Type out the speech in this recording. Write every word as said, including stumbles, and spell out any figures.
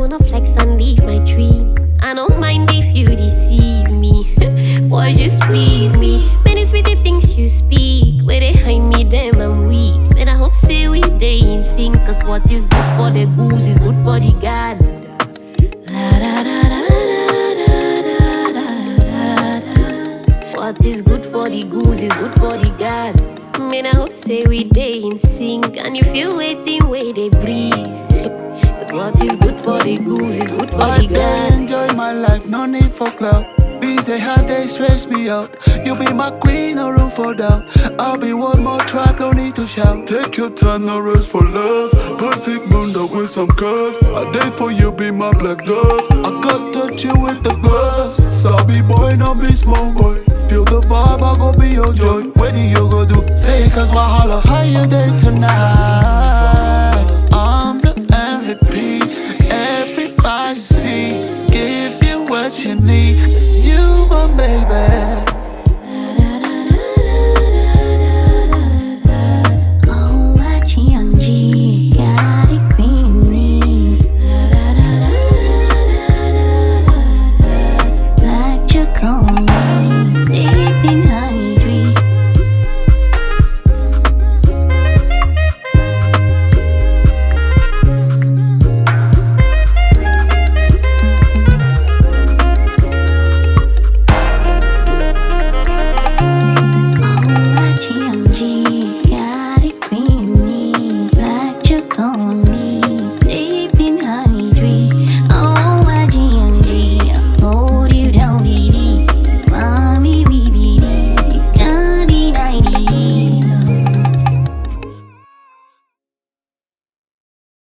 wanna flex and live my dream. I don't mind if you deceive me. Boy, just please me. Many sweetie things you speak, where they hide me, damn, I'm weak. And I hope say we day in sync, cause what is good for the goose is good for the gander. La da da da da da da da da. What is good for the goose is good for the gander. Man, I hope say we day in sync, and you feel waiting where they breathe. Cause what is good for the goose is good for I the gander. enjoy my life, no need for clout. Be say how they stress me out. You be my queen, no room for doubt. I'll be one more track, no need to shout. Take your time, no rest for love. Perfect moon up with some curves. A day for you, be my black dove. I got touch you with the gloves. Sabi boy, no be small boy. Feel the vibe, I go be your joy. Where do you go do? Stay cause my holla. How you day tonight? I'm the M V P. Everybody see. Give you what you need. You my baby. Oh, my G, got it creamy. Like Jacome, deep in honey tree. G, got it creamy, like Jacome.